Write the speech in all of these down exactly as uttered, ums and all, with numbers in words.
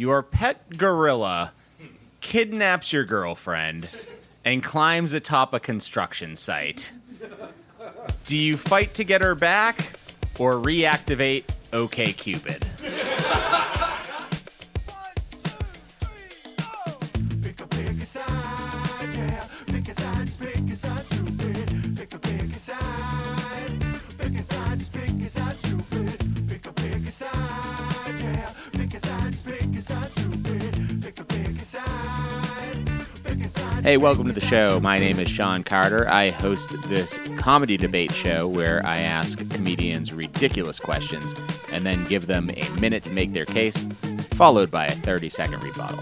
Your pet gorilla kidnaps your girlfriend and climbs atop a construction site. Do you fight to get her back or reactivate OkCupid? Hey, welcome to the show. My name is Sean Carter. I host this comedy debate show where I ask comedians ridiculous questions and then give them a minute to make their case, followed by a thirty-second rebuttal.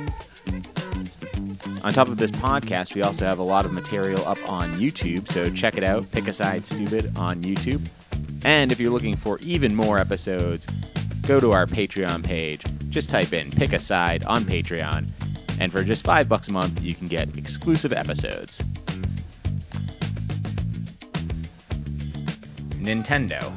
On top of this podcast, we also have a lot of material up on YouTube, so check it out, Pick a Side Stupid on YouTube. And if you're looking for even more episodes, go to our Patreon page. Just type in Pick a Side on Patreon. And for just five bucks a month, you can get exclusive episodes. Nintendo.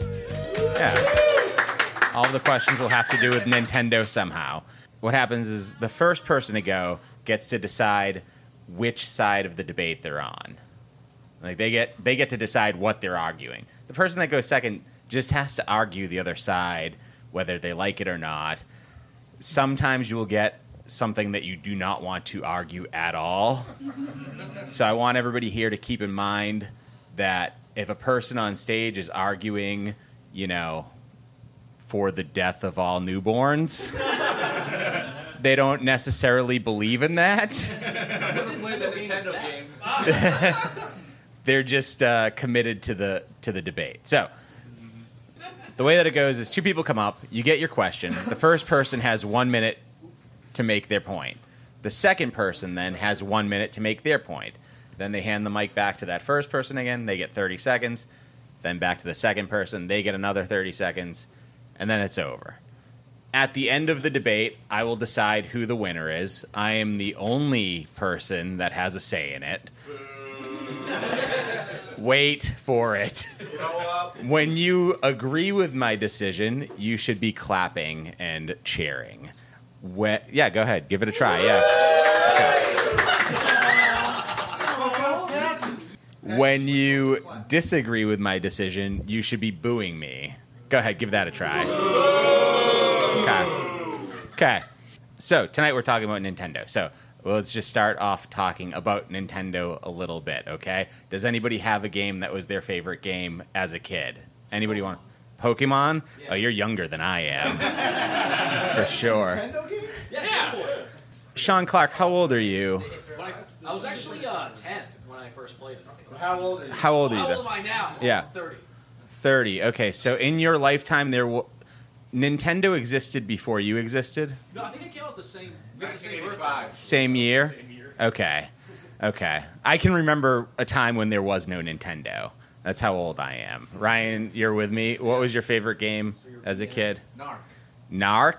Yeah. All of the questions will have to do with Nintendo somehow. What happens is the first person to go gets to decide which side of the debate they're on. Like they get they get to decide what they're arguing. The person that goes second just has to argue the other side, whether they like it or not. Sometimes you will get something that you do not want to argue at all. So I want everybody here to keep in mind that if a person on stage is arguing, you know, for the death of all newborns, they don't necessarily believe in that. Play the Nintendo game. They're just uh, committed to the to the debate. So the way that it goes is two people come up, you get your question. The first person has one minute to make their point. The second person then has one minute to make their point. Then they hand the mic back to that first person again. They get thirty seconds. Then back to the second person. They get another thirty seconds. And then it's over. At the end of the debate, I will decide who the winner is. I am the only person that has a say in it. Wait for it. When you agree with my decision, you should be clapping and cheering. When, yeah, go ahead. Give it a try. Yeah. Okay. When you disagree with my decision, you should be booing me. Go ahead. Give that a try. Okay. Okay. So tonight we're talking about Nintendo. So well, let's just start off talking about Nintendo a little bit, okay? Does anybody have a game that was their favorite game as a kid? Anybody want Pokemon? Yeah. Oh, you're younger than I am. For sure. Nintendo game? Yeah. yeah. Sean Clark, how old are you? I, I was actually uh, ten when I first played it. How old are you? How old are you? How old am I now? Yeah. I'm thirty. thirty. Okay, so in your lifetime, there w- Nintendo existed before you existed? No, I think it came out the same. nineteen eighty-five. Same year? Same year. Okay. Okay. I can remember a time when there was no Nintendo. That's how old I am. Ryan, you're with me. What was your favorite game as a kid? Narc. Narc?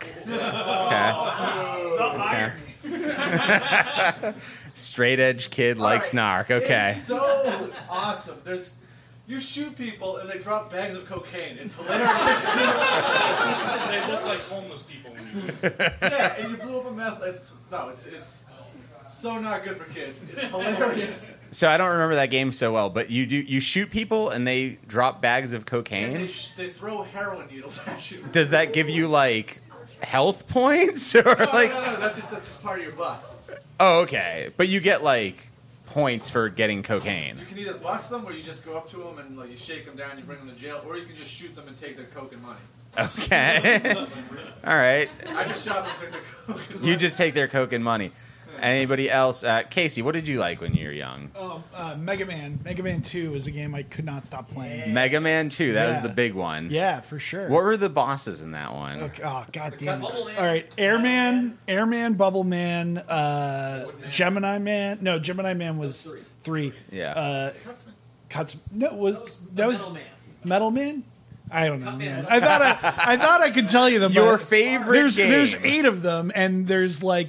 Okay. Okay. Straight edge kid likes Narc. Okay. It's so awesome. There's, you shoot people and they drop bags of cocaine. It's hilarious. They look like homeless people when you shoot. Yeah, and you blew up a meth. It's no, it's it's so not good for kids. It's hilarious. So I don't remember that game so well, but you do you shoot people and they drop bags of And cocaine? they, sh- they throw heroin needles at you. Does that give you like health points or No, like? no, no. That's just that's just part of your bust. Oh, okay. But you get like points for getting cocaine. You can either bust them, or you just go up to them and like you shake them down, you bring them to jail, or you can just shoot them and take their coke and money. Okay. All right. I just shot them and took their coke and money. You just take their coke and money. Anybody else? Uh, Casey, what did you like when you were young? Oh, uh, Mega Man. Mega Man two is a game I could not stop playing. Mega Man two. That was Yeah. the big one. Yeah, for sure. What were the bosses in that one? Okay, oh, god damn it. Bubble Man. All right, Airman, Airman, Bubble Man, uh, Gemini Man. No, Gemini Man was three. Yeah. Uh, Cuts. No, was that was Metal Man. Metal Man? I don't know, Cut man. Man. I thought I, I thought I could tell you them. Your but favorite there's, game. There's eight of them, and there's like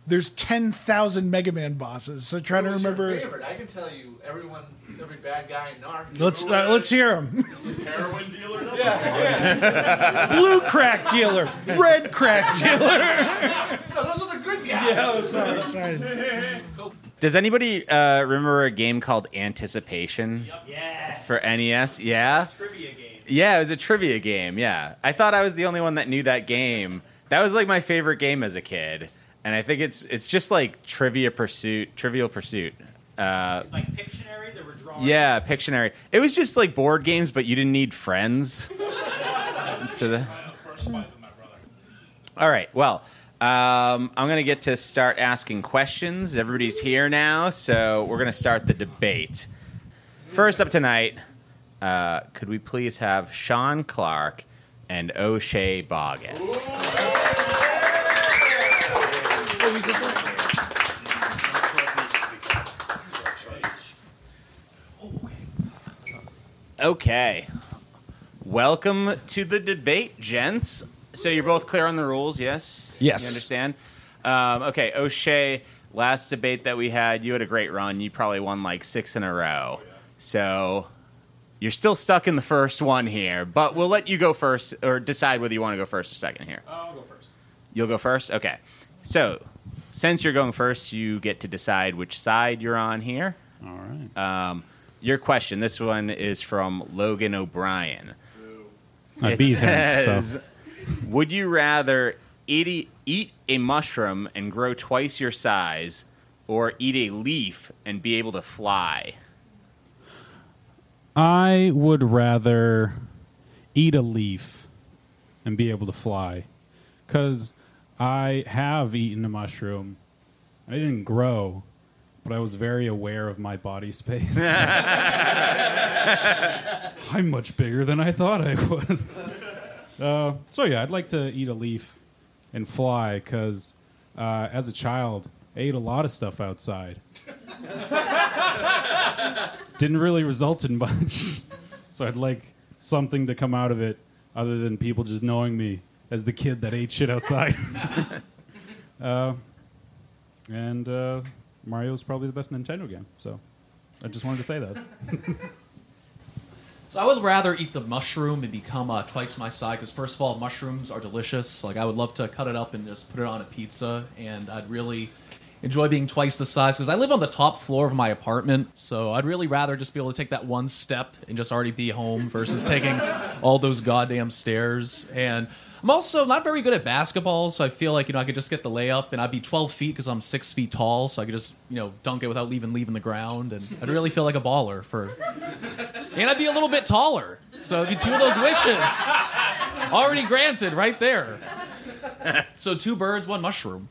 there's ten thousand Mega Man bosses. So trying to Who's remember. your favorite? I can tell you everyone, every bad guy in Narc. Let's uh, let's hear them. Just heroin dealer. No? Blue crack dealer, red crack dealer. No, those are the good guys. Oh, sorry, sorry. Does anybody uh, remember a game called Anticipation Yeah. for N E S? Yeah? Trivia game. Yeah, it was a trivia game, yeah. I thought I was the only one that knew that game. That was like my favorite game as a kid. And I think it's it's just like Trivia Pursuit, Trivial Pursuit. Uh, Like Pictionary, there were drawings. yeah, Pictionary. It was just like board games, but you didn't need friends. so the, First fight with my brother. all right, well, um, I'm going to get to start asking questions. Everybody's here now, so we're going to start the debate. First up tonight, uh, could we please have Sean Clark and O'Shea Bogus? Okay. Welcome to the debate, gents. So you're both clear on the rules, yes? Yes. You understand? Um, okay, O'Shea, last debate that we had, you had a great run. You probably won like six in a row. So you're still stuck in the first one here, but we'll let you go first or decide whether you want to go first or second here. I'll go first. You'll go first? Okay. So since you're going first, you get to decide which side you're on here. All right. Um, your question, this one is from Logan O'Brien. I It beat him. says, So. would you rather eat a, eat a mushroom and grow twice your size or eat a leaf and be able to fly? I would rather eat a leaf and be able to fly, because I have eaten a mushroom. I didn't grow, but I was very aware of my body space. I'm much bigger than I thought I was. Uh, so yeah, I'd like to eat a leaf and fly, because uh, as a child, I ate a lot of stuff outside. Didn't really result in much. So I'd like something to come out of it other than people just knowing me as the kid that ate shit outside. uh, and uh, Mario's probably the best Nintendo game. So I just wanted to say that. So I would rather eat the mushroom and become uh, twice my size, because first of all, mushrooms are delicious. Like, I would love to cut it up and just put it on a pizza, and I'd really enjoy being twice the size, because I live on the top floor of my apartment, so I'd really rather just be able to take that one step and just already be home versus taking all those goddamn stairs. And I'm also not very good at basketball, so I feel like, you know, I could just get the layup, and I'd be twelve feet because I'm six feet tall, so I could just, you know, dunk it without leaving leaving the ground, and I'd really feel like a baller for... And I'd be a little bit taller, so it'd be two of those wishes already granted right there. So two birds, one mushroom.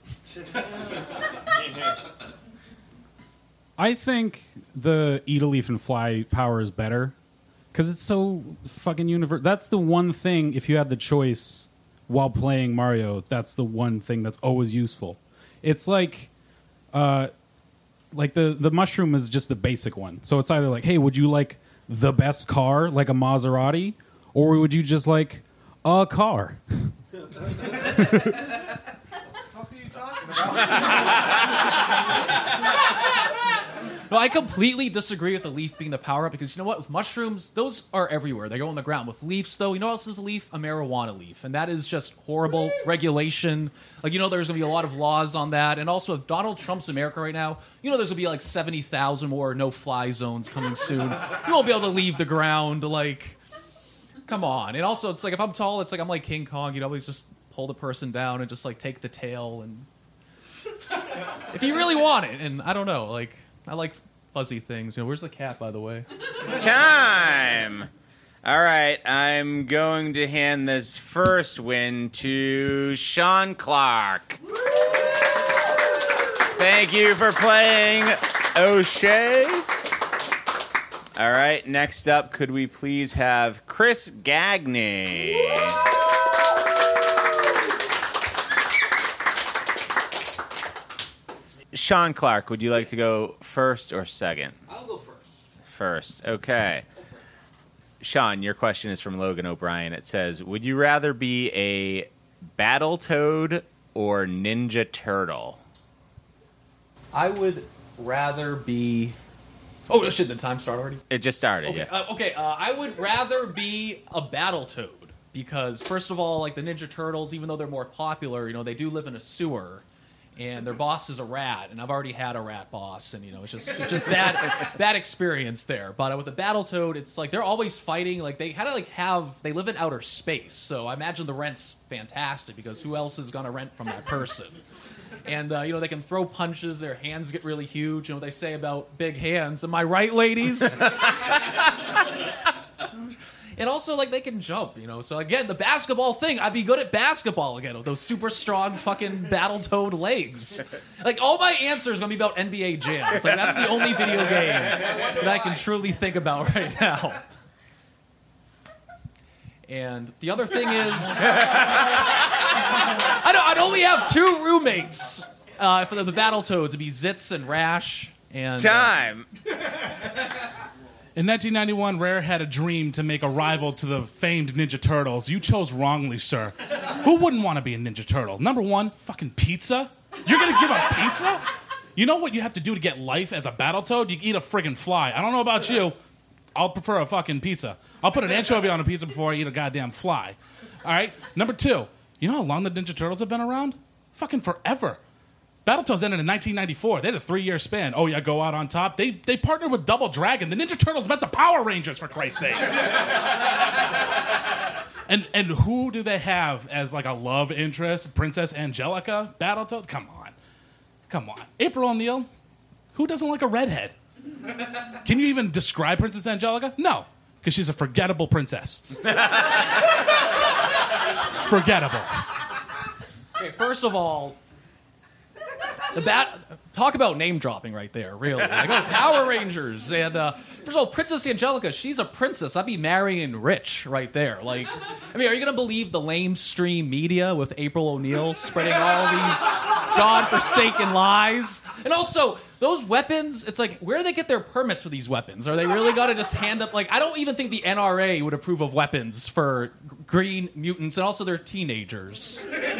I think the eat a leaf and fly power is better, because it's so fucking universal. That's the one thing, if you had the choice while playing Mario, that's the one thing that's always useful. It's like, uh, like the, the mushroom is just the basic one. So it's either like, hey, would you like the best car, like a Maserati, or would you just like a car? What are you talking about? No, I completely disagree with the leaf being the power up, because you know what? With mushrooms, those are everywhere. They go on the ground. With leaves, though, you know what else is a leaf? A marijuana leaf. And that is just horrible regulation. Like, you know, there's going to be a lot of laws on that. And also, if Donald Trump's America right now, you know there's going to be like seventy thousand more no-fly zones coming soon. You won't be able to leave the ground. Like, come on. And also, it's like, if I'm tall, it's like I'm like King Kong. You'd always just pull the person down and just, like, take the tail. And if you really want it. And I don't know, like... I like fuzzy things. You know, where's the cat, by the way? Time! All right, I'm going to hand this first win to Sean Clark. Thank you for playing, O'Shea. All right, next up, could we please have Chris Gagney? Sean Clark, would you like to go first or second? I'll go first. First, okay. Sean, your question is from Logan O'Brien. It says, would you rather be a Battletoad or Ninja Turtle? I would rather be. Oh shit! Did time start already? It just started. Okay, Yeah. uh, okay. Uh, I would rather be a Battletoad because, first of all, like the Ninja Turtles, even though they're more popular, you know, they do live in a sewer, and their boss is a rat, and I've already had a rat boss, and you know, it's just it's just bad bad experience there. But with the Battletoad, it's like they're always fighting. Like they kind of like have they live in outer space, so I imagine the rent's fantastic because who else is gonna rent from that person? And, uh, you know, they can throw punches. Their hands get really huge. You know what they say about big hands. Am I right, ladies? And also, like, they can jump, you know. So, again, the basketball thing. I'd be good at basketball again with those super strong fucking Battletoad legs. Like, all my answers are going to be about N B A Jam. It's like, that's the only video game that I can truly think about right now. And the other thing is... I don't, I'd only have two roommates uh, for the, the Battletoads. It'd be Zitz and Rash. And Time. Uh, In nineteen ninety-one, Rare had a dream to make a rival to the famed Ninja Turtles. You chose wrongly, sir. Who wouldn't want to be a Ninja Turtle? Number one, fucking pizza? You're going to give up pizza? You know what you have to do to get life as a Battletoad? You eat a friggin' fly. I don't know about you. I'll prefer a fucking pizza. I'll put an anchovy on a pizza before I eat a goddamn fly. All right? Number two, you know how long the Ninja Turtles have been around? Fucking forever. Battletoads ended in nineteen ninety-four. They had a three-year span. Oh, yeah, go out on top. They they partnered with Double Dragon. The Ninja Turtles met the Power Rangers, for Christ's sake. and and who do they have as like a love interest? Princess Angelica? Battletoads? Come on. Come on. April O'Neil? Who doesn't like a redhead? Can you even describe Princess Angelica? No, because she's a forgettable princess. Forgettable. okay, first of all, the bat. Talk about name dropping right there, really. Like, oh, Power Rangers. And uh, first of all, Princess Angelica, she's a princess. I'd be marrying rich right there. Like, I mean, are you going to believe the lamestream media with April O'Neil spreading all these godforsaken lies? And also, those weapons, it's like, where do they get their permits for these weapons? Are they really got to just hand up? Like, I don't even think the N R A would approve of weapons for g- green mutants, and also they're teenagers.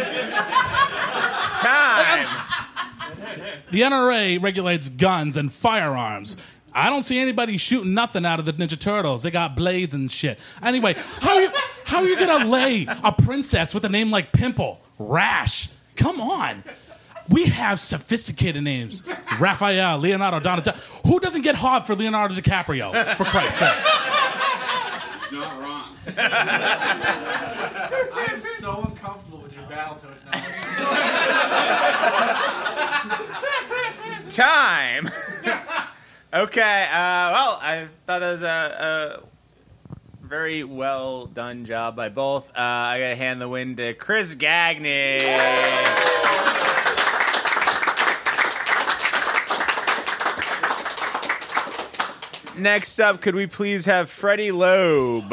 Time. The N R A regulates guns and firearms. I don't see anybody shooting nothing out of the Ninja Turtles. They got blades and shit. Anyway, how are you, how are you gonna lay a princess with a name like Pimple? Rash? Come on. We have sophisticated names. Raphael, Leonardo, Donatello. Who doesn't get hard for Leonardo DiCaprio, for Christ's sake? It's not wrong. I am so uncomfortable with your Battletoads now. Time. Okay. Uh, well, I thought that was a, a very well done job by both. Uh, I got to hand the win to Chris Gagnon. Next up, could we please have Freddie Loeb?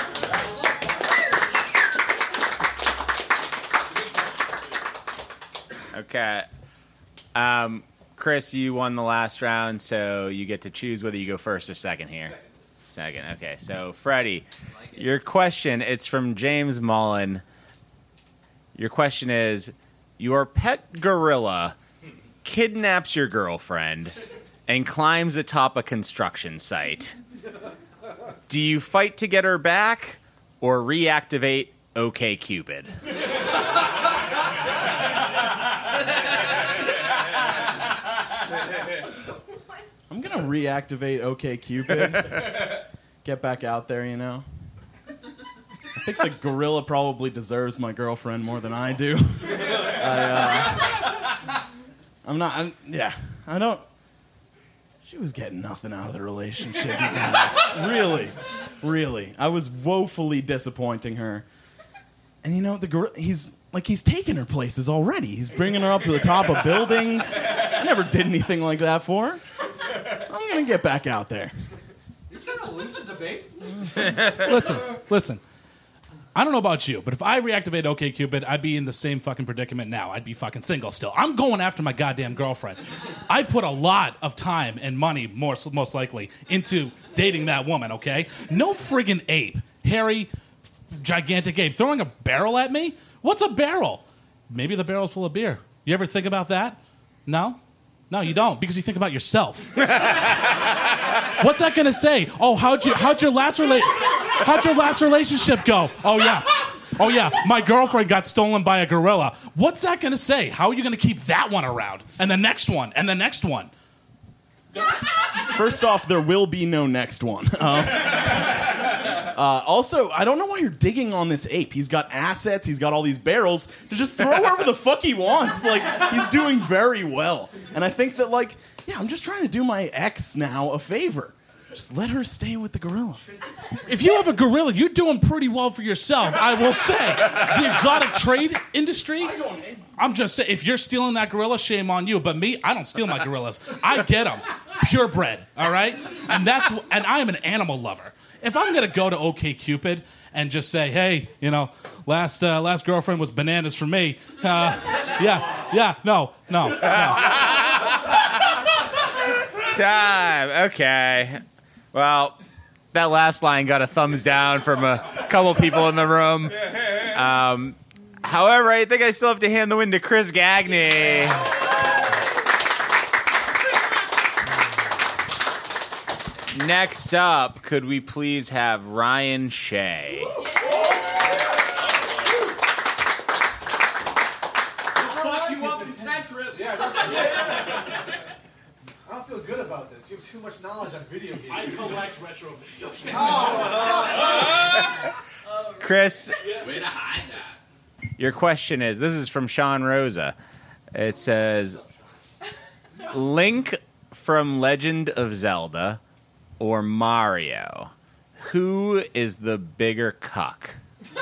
Okay. Um, Chris, you won the last round, so you get to choose whether you go first or second here. Second. Second. Okay. So, Freddie, your question, it's from James Mullen. Your question is, your pet gorilla kidnaps your girlfriend and climbs atop a construction site. Do you fight to get her back or reactivate OkCupid? I'm gonna reactivate OkCupid. Get back out there, you know. I think the gorilla probably deserves my girlfriend more than I do. I, uh, I'm not. I'm, yeah, I don't. She was getting nothing out of the relationship, you guys. Really, really. I was woefully disappointing her. And you know, the gorilla, he's like he's taking her places already. He's bringing her up to the top of buildings. I never did anything like that for her. I'm gonna get back out there. You're trying to lose the debate? Listen, listen. I don't know about you, but if I reactivate OkCupid, I'd be in the same fucking predicament now. I'd be fucking single still. I'm going after my goddamn girlfriend. I put a lot of time and money, more, most likely, into dating that woman, okay? No friggin' ape, hairy, gigantic ape, throwing a barrel at me? What's a barrel? Maybe the barrel's full of beer. You ever think about that? No? No, you don't, because you think about yourself. What's that gonna say? Oh, how'd you how'd your last rela- how'd your last relationship go? Oh yeah. Oh yeah, my girlfriend got stolen by a gorilla. What's that gonna say? How are you gonna keep that one around? And the next one, and the next one. First off, there will be no next one. Um, uh, also, I don't know why you're digging on this ape. He's got assets. He's got all these barrels to just throw wherever the fuck he wants. Like, he's doing very well. And I think that, like, yeah, I'm just trying to do my ex now a favor. Just let her stay with the gorilla. If you have a gorilla, you're doing pretty well for yourself, I will say. The exotic trade industry, I'm just saying, if you're stealing that gorilla, shame on you. But me, I don't steal my gorillas. I get them. Purebred, all right? And that's and I am an animal lover. If I'm going to go to OkCupid and just say, hey, you know, last uh, last girlfriend was bananas for me. Uh, yeah, yeah, no, no, no. Time. Okay. Well, that last line got a thumbs down from a couple people in the room. Um, however, I think I still have to hand the win to Chris Gagne. Next up, could we please have Ryan Shea? Fuck you up in Tetris. I don't feel good about this. You have too much knowledge on video games. I collect retro video games. Chris, Way to hide that. your question is, this is from Sean Rosa. It says, Link from Legend of Zelda or Mario? Who is the bigger cuck?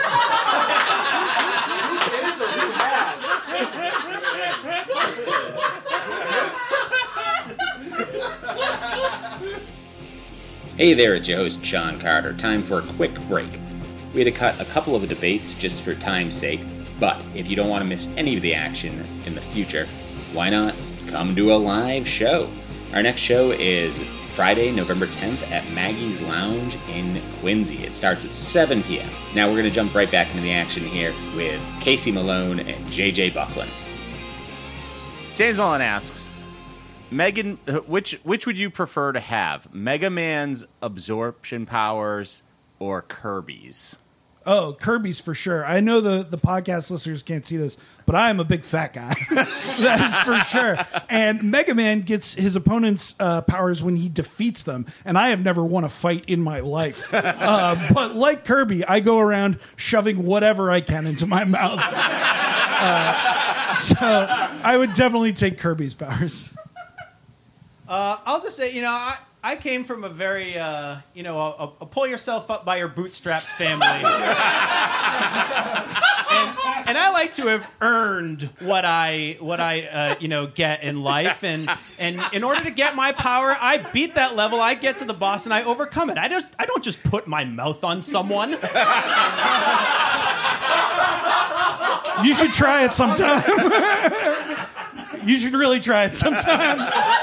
Hey there, it's your host, Sean Carter. Time for a quick break. We had to cut a couple of debates just for time's sake, but if you don't want to miss any of the action in the future, why not come to a live show? Our next show is Friday, November tenth at Maggie's Lounge in Quincy. It starts at seven p.m. Now we're going to jump right back into the action here with Casey Malone and J J Buckland. James Mullen asks, Megan, which which would you prefer to have? Mega Man's absorption powers or Kirby's? Oh, Kirby's for sure. I know the, the podcast listeners can't see this, but I am a big fat guy. That is for sure. And Mega Man gets his opponent's uh, powers when he defeats them, and I have never won a fight in my life. Uh, but like Kirby, I go around shoving whatever I can into my mouth. Uh, so I would definitely take Kirby's powers. Uh, I'll just say, you know, I, I came from a very, uh, you know, a, a pull yourself up by your bootstraps family. and, and I like to have earned what I, what I, uh, you know, get in life. And, and in order to get my power, I beat that level. I get to the boss and I overcome it. I just, I don't just put my mouth on someone. You should try it sometime. You should really try it sometime.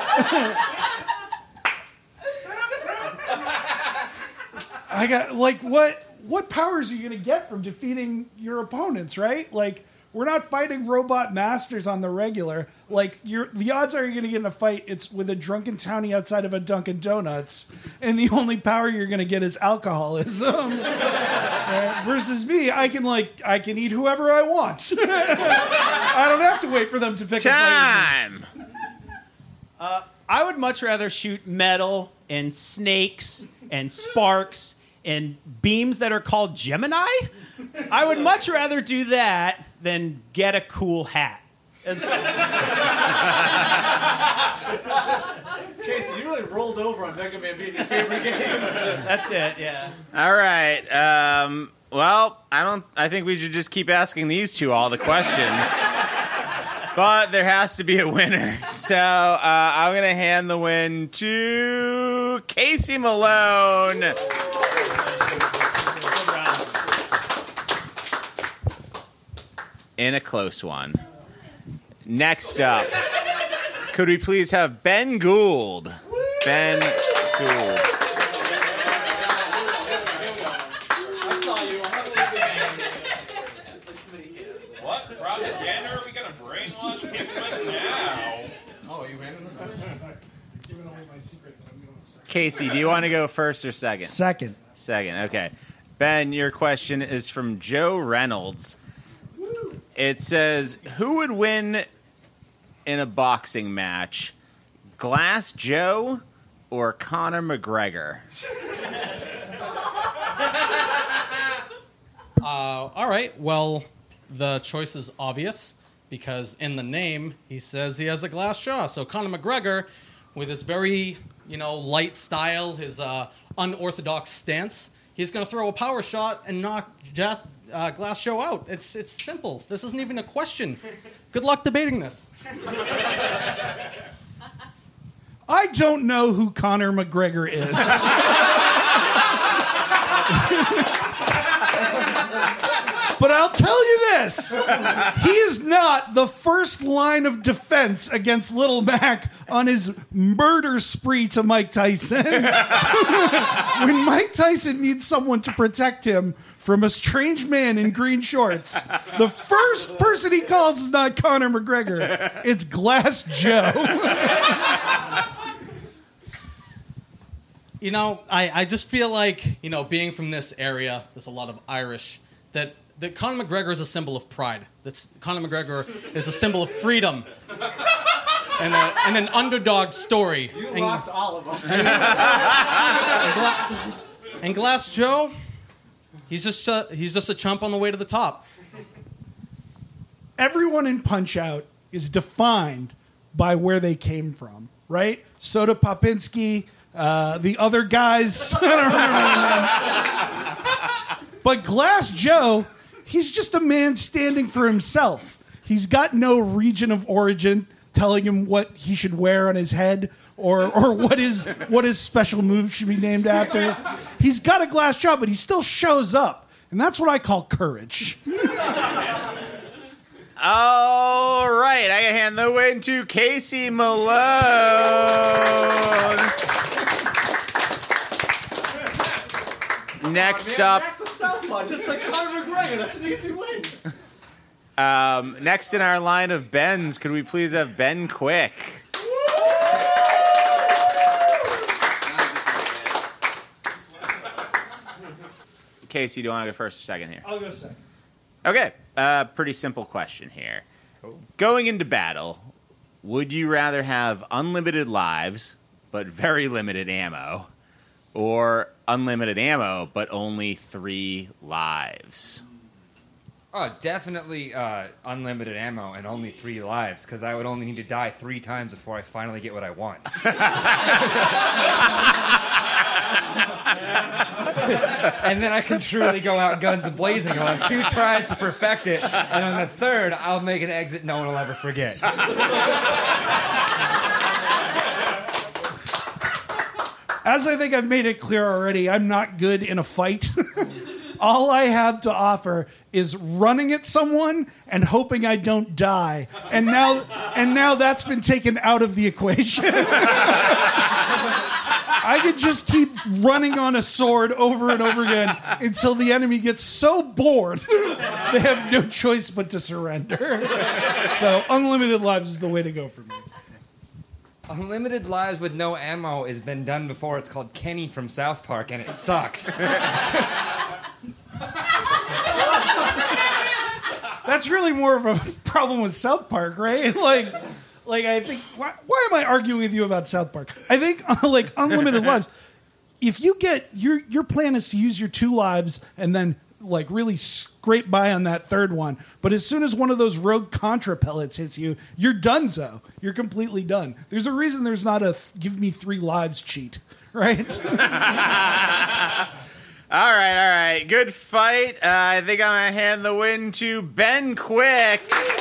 I got like what what powers are you gonna get from defeating your opponents, right? Like we're not fighting robot masters on the regular. Like you're the odds are you're gonna get in a fight, it's with a drunken townie outside of a Dunkin' Donuts, and the only power you're gonna get is alcoholism. Uh, versus me, I can like I can eat whoever I want. I don't have to wait for them to pick Time. a fight with me. Uh, I would much rather shoot metal and snakes and sparks and beams that are called Gemini. I would much rather do that than get a cool hat. As Casey, you really rolled over on Mega Man being your favorite game. That's it, yeah. All right. Um, well, I don't. I think we should just keep asking these two all the questions. But there has to be a winner. So uh, I'm going to hand the win to Casey Malone. In a close one. Next up, could we please have Ben Gould? Ben Gould. What? Propaganda? Are we gonna brainwash people like now? Oh, are you handing this? Casey, do you want to go first or second? Second. Second, okay. Ben, your question is from Joe Reynolds. It says, who would win in a boxing match, Glass Joe or Conor McGregor? Uh, all right. Well, the choice is obvious because in the name he says he has a glass jaw. So Conor McGregor, with his very, you know, light style, his uh, unorthodox stance, he's going to throw a power shot and knock just, uh, Glass Joe out. It's it's simple. This isn't even a question. Good luck debating this. I don't know who Conor McGregor is. But I'll tell you this. He is not the first line of defense against Little Mac on his murder spree to Mike Tyson. When Mike Tyson needs someone to protect him from a strange man in green shorts, the first person he calls is not Conor McGregor. It's Glass Joe. You know, I, I just feel like, you know, being from this area, there's a lot of Irish, that, that Conor McGregor is a symbol of pride. That's, Conor McGregor is a symbol of freedom and, a, and an underdog story. You and, lost all of us. And, and, Gla- and Glass Joe, he's just, a, he's just a chump on the way to the top. Everyone in Punch-Out is defined by where they came from, right? Soda Popinski, uh, the other guys. I don't remember their name. But Glass Joe, he's just a man standing for himself. He's got no region of origin telling him what he should wear on his head or or what his what his special move should be named after. He's got a glass jaw, but he still shows up. And that's what I call courage. All right, I hand the win to Casey Malone. Next Oh, man, up, Max a southpaw, just like Conor McGregor. That's an easy win. um, next in our line of Bens, could we please have Ben Quick? Casey, do you want to go first or second here? I'll go second. Okay, uh, pretty simple question here. Going into battle, would you rather have unlimited lives but very limited ammo, or unlimited ammo but only three lives? Oh, definitely uh, unlimited ammo and only three lives, because I would only need to die three times before I finally get what I want. And then I can truly go out guns a-blazing. I'll have two tries to perfect it, and on the third, I'll make an exit no one will ever forget. As I think I've made it clear already, I'm not good in a fight. All I have to offer is running at someone and hoping I don't die. And now and now that's been taken out of the equation. I could just keep running on a sword over and over again until the enemy gets so bored they have no choice but to surrender. So unlimited lives is the way to go for me. Unlimited lives with no ammo has been done before. It's called Kenny from South Park, and it sucks. That's really more of a problem with South Park, right? Like, like I think. Why, why am I arguing with you about South Park? I think uh, like unlimited lives. If you get your your plan is to use your two lives and then like really scrape by on that third one, but as soon as one of those rogue Contra pellets hits you, you're donezo. You're completely done. There's a reason there's not a th- give me three lives cheat, right? All right, all right. Good fight. Uh, I think I'm going to hand the win to Ben Quick.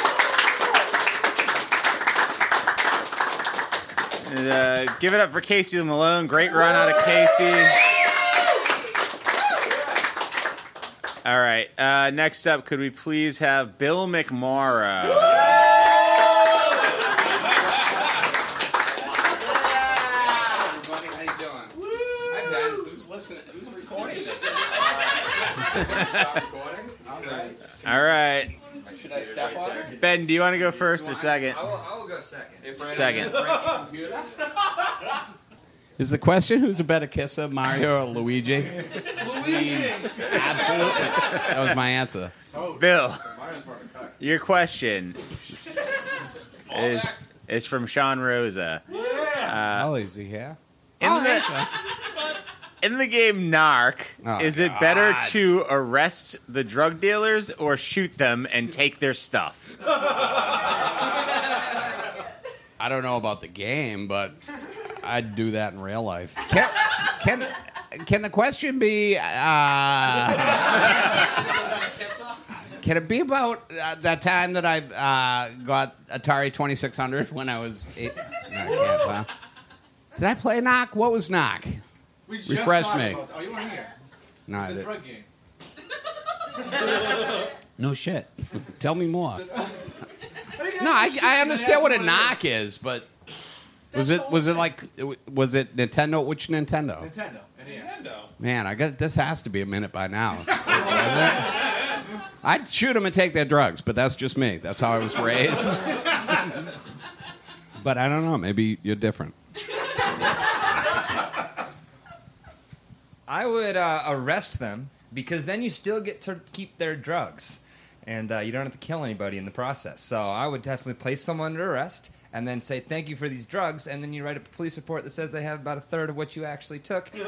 And, uh, give it up for Casey Malone. Great run out of Casey. All right. Uh, next up, could we please have Bill McMorrow? Everybody, how you doing? Hi, Ben. Who's listening? Who's recording this? Stop recording? All right. All right. Should I step on it? Ben, do you want to go first or second? I will, I will go second. Second. Is the question who's a better kisser, Mario or Luigi? Luigi! Absolutely. That was my answer. Bill, your question is is from Sean Rosa. Uh, oh, is he here? In, Oh, the, Sean. in the game Narc, Oh, is it better God. to arrest the drug dealers or shoot them and take their stuff? I don't know about the game, but I'd do that in real life. Can can, can the question be? Uh, can it be about uh, that time that I uh, got Atari twenty-six hundred when I was eight? No, I can't. Huh? Did I play Knock? What was Knock? We just Refresh talked me. about- Oh, you weren't here. No, I It's a didn't. drug game. No shit. Tell me more. No, I, I understand what a knock is, but was it was it like was it Nintendo? Which Nintendo? Nintendo. Nintendo. Man, I got this has to be a minute by now. I'd shoot them and take their drugs, but that's just me. That's how I was raised. But I don't know. Maybe you're different. I would uh, arrest them because then you still get to keep their drugs. And uh, you don't have to kill anybody in the process. So I would definitely place someone under arrest and then say, thank you for these drugs. And then you write a police report that says they have about a third of what you actually took. You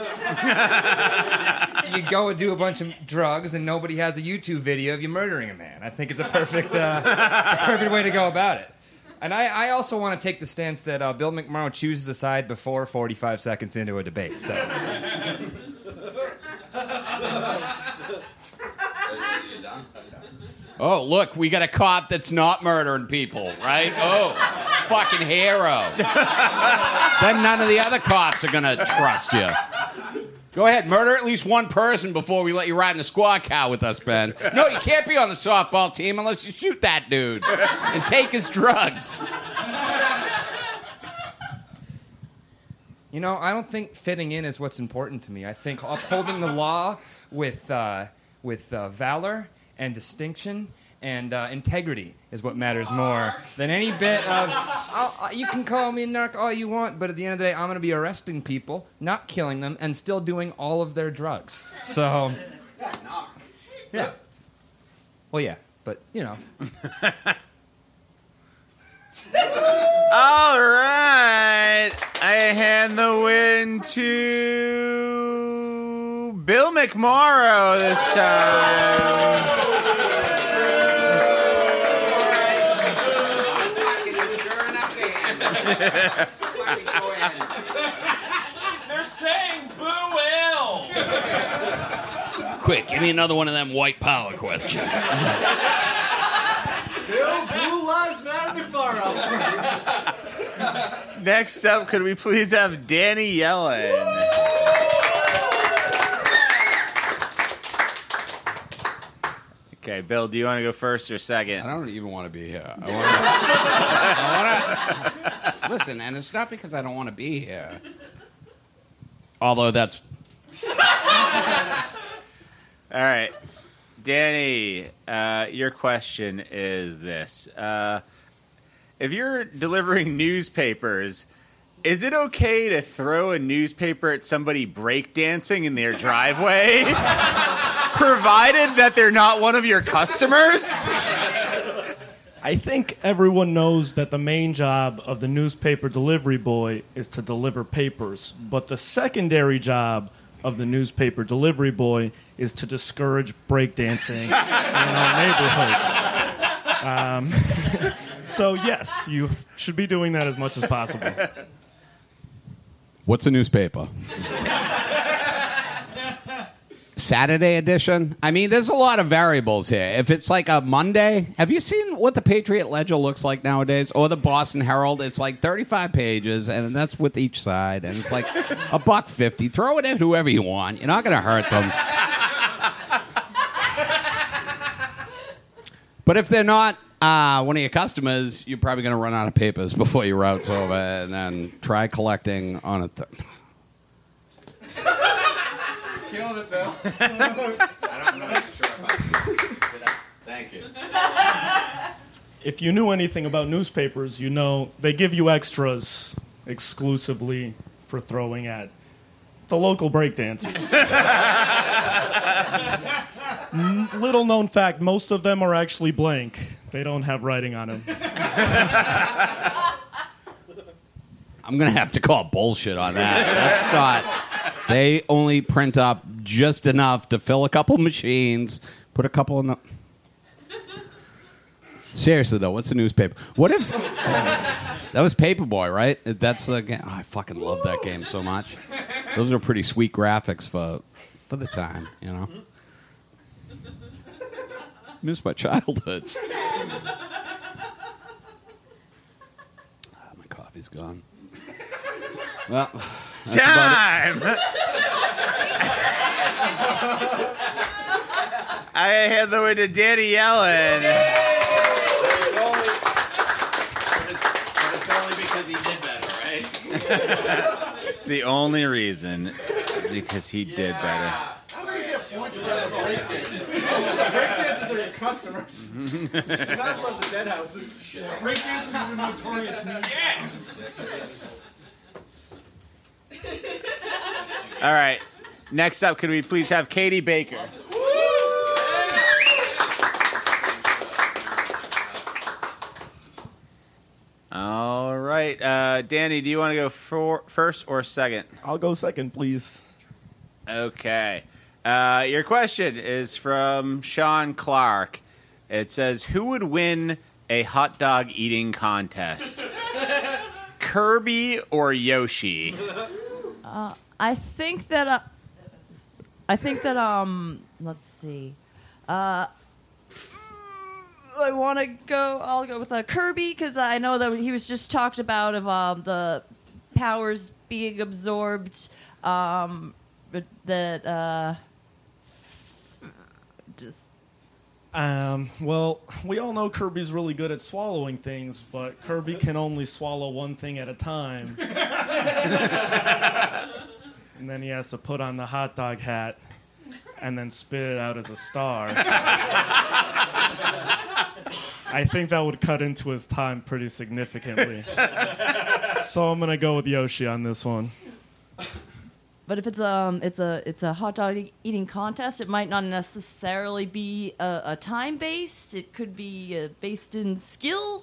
go and do a bunch of drugs and nobody has a YouTube video of you murdering a man. I think it's a perfect, uh, a perfect way to go about it. And I, I also want to take the stance that uh, Bill McMorrow chooses a side before forty-five seconds into a debate. So. Oh, look, we got a cop that's not murdering people, right? Oh, fucking hero. Then none of the other cops are going to trust you. Go ahead, murder at least one person before we let you ride in the squad car with us, Ben. No, you can't be on the softball team unless you shoot that dude and take his drugs. You know, I don't think fitting in is what's important to me. I think upholding the law with uh, with uh, valor and distinction and uh, integrity is what matters more than any bit of. I'll, I- you can call me a narc all you want, but at the end of the day, I'm going to be arresting people, not killing them, and still doing all of their drugs. So, yeah. Well, yeah, but you know. All right. I hand the win to Bill McMorrow this time. They're saying boo ill. Quick, give me another one of them white power questions. Bill, Blue Lives Matter tomorrow. Next up, could we please have Danny Yellen? Okay, Bill, do you want to go first or second? I don't even want to be here. I want to. Listen, and it's not because I don't want to be here. Although that's. All right. Danny, uh, your question is this. Uh, if you're delivering newspapers, is it okay to throw a newspaper at somebody breakdancing in their driveway? Provided that they're not one of your customers? I think everyone knows that the main job of the newspaper delivery boy is to deliver papers, but the secondary job of the newspaper delivery boy is to discourage breakdancing in our neighborhoods. Um, so yes, you should be doing that as much as possible. What's a newspaper? Saturday edition? I mean, there's a lot of variables here. If it's like a Monday, have you seen what the Patriot Ledger looks like nowadays? Or the Boston Herald? It's like thirty-five pages, and that's with each side, and it's like a buck fifty. Throw it at whoever you want. You're not going to hurt them. But if they're not uh, one of your customers, you're probably going to run out of papers before your route's over, and then try collecting on a... Th- Killing it, Bill. I don't know for sure if I... Thank you. If you knew anything about newspapers, you know they give you extras exclusively for throwing at the local breakdancers. N- Little known fact, most of them are actually blank. They don't have writing on them. I'm going to have to call bullshit on that. That's not... They only print up just enough to fill a couple machines, put a couple in the... Seriously, though, what's the newspaper? What if... That was Paperboy, right? That's the game. Oh, I fucking love that game so much. Those are pretty sweet graphics for for the time, you know? Miss my childhood. Ah, my coffee's gone. Well, that's Time! I hand the way to Danny Yellen. But it's only because he did better, right? It's the only reason. Is because he did better. How do you get points for breakdancing? Breakdancers are your customers. Not one of the dead houses. Breakdancers are the notorious news. All right. Next up, could we please have Katie Baker? All right. Uh, Danny, do you want to go for, first or second? I'll go second, please. Okay. Uh, your question is from Sean Clark. It says, who would win a hot dog eating contest? Kirby or Yoshi? Uh, I think that. Uh, I think that. Um. Let's see. Uh. I want to go. I'll go with uh, Kirby because I know that he was just talked about of um, the powers being absorbed. Um. But that. Uh. Just. Um, well, we all know Kirby's really good at swallowing things, but Kirby can only swallow one thing at a time. And then he has to put on the hot dog hat and then spit it out as a star. I think that would cut into his time pretty significantly. So I'm going to go with Yoshi on this one. But if it's um it's a it's a hot dog e- eating contest, it might not necessarily be a, a time based. It could be uh, based in skill.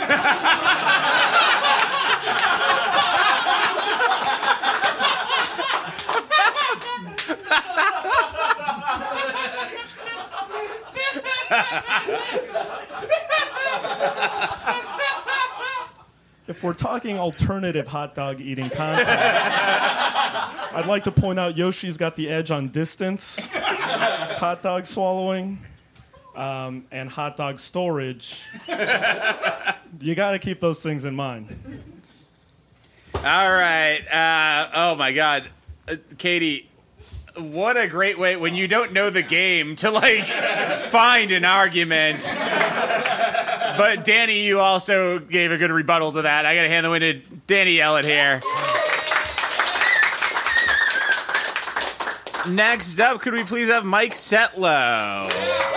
If we're talking alternative hot dog eating contests, I'd like to point out Yoshi's got the edge on distance, hot dog swallowing, um, and hot dog storage. You got to keep those things in mind. All right. Uh, oh, my God. Uh, Katie, what a great way when you don't know the game to, like, find an argument. But Danny, you also gave a good rebuttal to that. I got to hand the win to Danny Yellen here. Next up, could we please have Mike Setlow?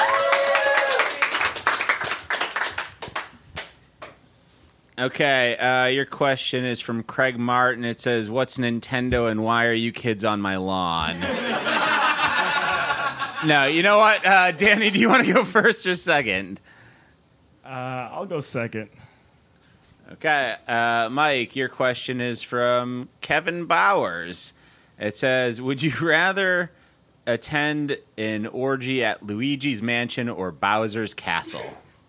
Okay, uh, your question is from Craig Martin. It says, what's Nintendo and why are you kids on my lawn? No, you know what? Uh, Danny, do you want to go first or second? Uh, I'll go second. Okay, uh, Mike, your question is from Kevin Bowers. It says, would you rather attend an orgy at Luigi's Mansion or Bowser's Castle?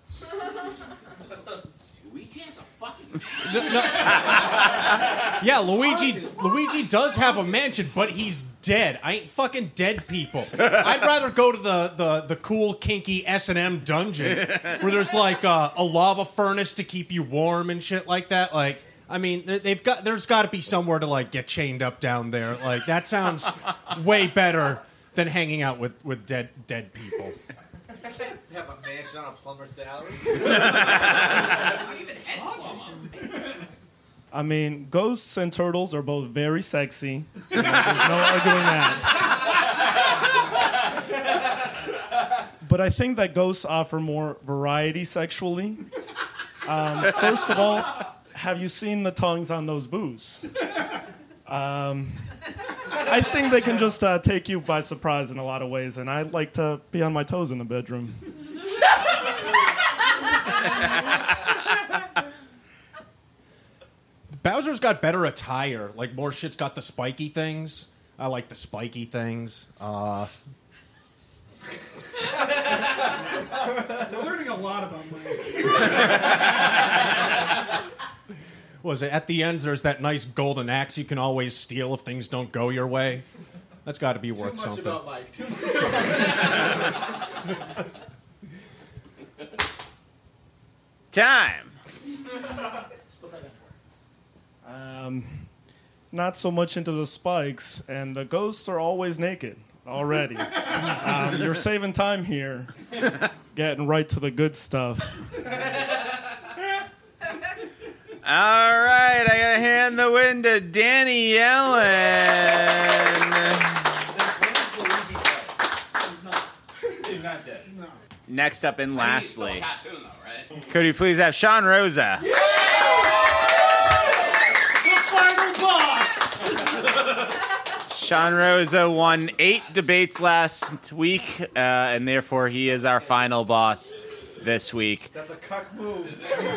Yeah, Luigi Luigi does have a mansion, but he's dead. I ain't fucking dead people. I'd rather go to the, the, the cool, kinky S and M dungeon where there's like a, a lava furnace to keep you warm and shit like that. Like, I mean, they've got there's got to be somewhere to like get chained up down there. Like, that sounds way better than hanging out with, with dead dead people. Have a mansion on a plumber's salary. I mean, ghosts and turtles are both very sexy. You know, there's no arguing that. But I think that ghosts offer more variety sexually. Um, first of all, have you seen the tongues on those booths? Um, I think they can just uh, take you by surprise in a lot of ways, and I like to be on my toes in the bedroom. Bowser's got better attire. Like, more shit's got the spiky things. I like the spiky things. Uh, We're learning a lot about Mike. was it at the end? There's that nice golden axe you can always steal if things don't go your way. That's got to be worth Too much something. about Mike. Too much. Time. Um, not so much into the spikes, and the ghosts are always naked already. um, you're saving time here, getting right to the good stuff. All right, I gotta hand the win to Danny Yellen. Next up and lastly, could you please have Sean Rosa? The final boss. Sean Rosa won eight debates last week, uh, and therefore he is our final boss this week. That's a cuck move.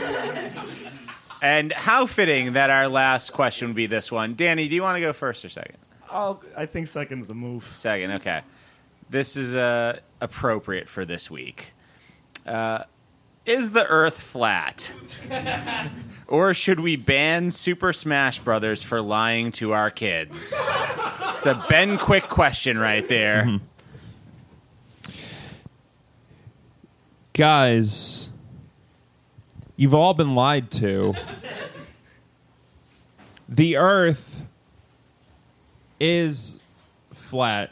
And how fitting that our last question would be this one. Danny, do you want to go first or second? I'll, I think second's the move. Second, okay. This is uh, appropriate for this week. Uh, is the Earth flat? Or should we ban Super Smash Brothers for lying to our kids? It's a Ben Quick question right there. Mm-hmm. Guys, you've all been lied to. The Earth is flat.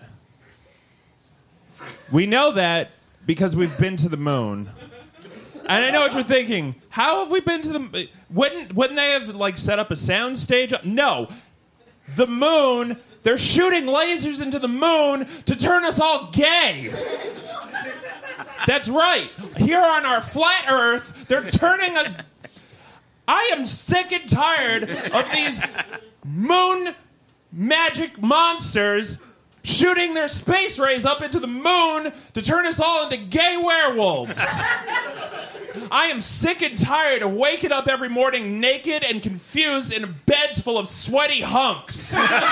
We know that because we've been to the moon. And I know what you're thinking. How have we been to the... Wouldn't, wouldn't they have, like, set up a sound stage? No. The moon, they're shooting lasers into the moon to turn us all gay. That's right. Here on our flat Earth, they're turning us... I am sick and tired of these moon magic monsters shooting their space rays up into the moon to turn us all into gay werewolves. I am sick and tired of waking up every morning naked and confused in beds full of sweaty hunks.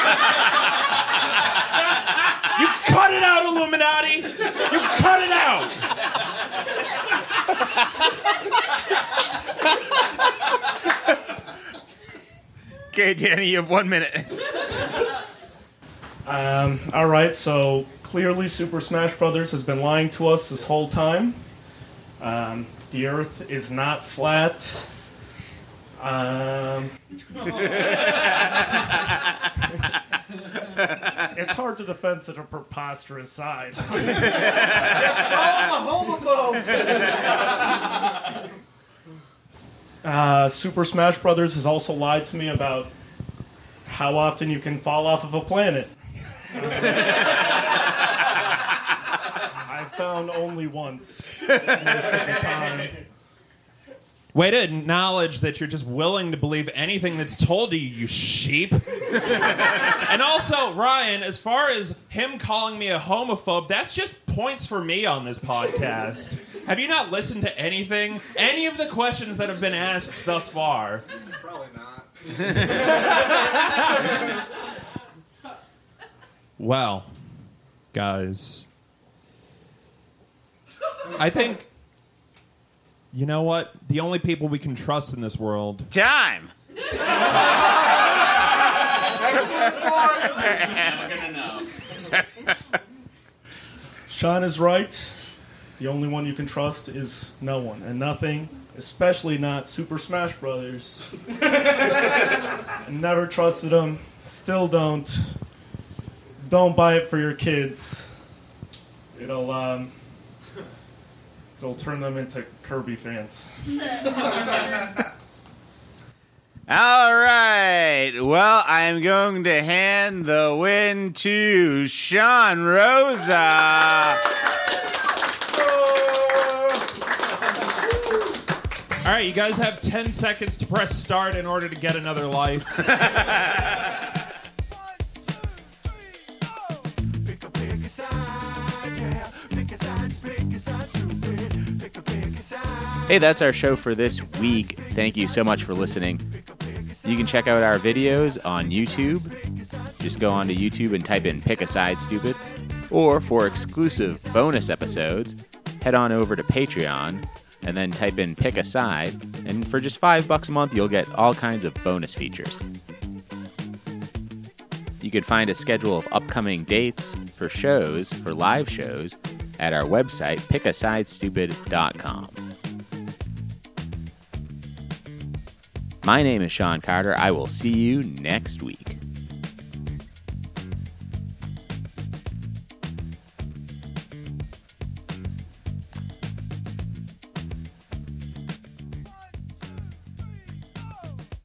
You cut it out, Illuminati! You cut it out! Okay, Danny, you have one minute. Um, all right, so clearly Super Smash Brothers has been lying to us this whole time. Um, the Earth is not flat. Um, it's hard to defend such a preposterous side. Just call him a homophobe. Uh, Super Smash Brothers has also lied to me about how often you can fall off of a planet. Uh, I found only once most of the time. Way to acknowledge that you're just willing to believe anything that's told to you, you sheep. And also, Ryan, as far as him calling me a homophobe, that's just points for me on this podcast. Have you not listened to anything? Any of the questions that have been asked thus far? Probably not. Well, guys, I think, you know what? The only people we can trust in this world... Time! Sean is right. The only one you can trust is no one and nothing, especially not Super Smash Brothers. I never trusted them. Still don't. Don't buy it for your kids. It'll um, it'll turn them into Kirby fans. All right. Well, I'm going to hand the win to Sean Rosa. All right, you guys have ten seconds to press start in order to get another life. Hey, that's our show for this week. Thank you so much for listening. You can check out our videos on YouTube. Just go onto YouTube and type in Pick a Side Stupid. Or for exclusive bonus episodes, head on over to Patreon and then type in Pick a Side. And for just five bucks a month, you'll get all kinds of bonus features. You can find a schedule of upcoming dates for shows, for live shows, at our website, pick a side stupid dot com. My name is Sean Carter. I will see you next week.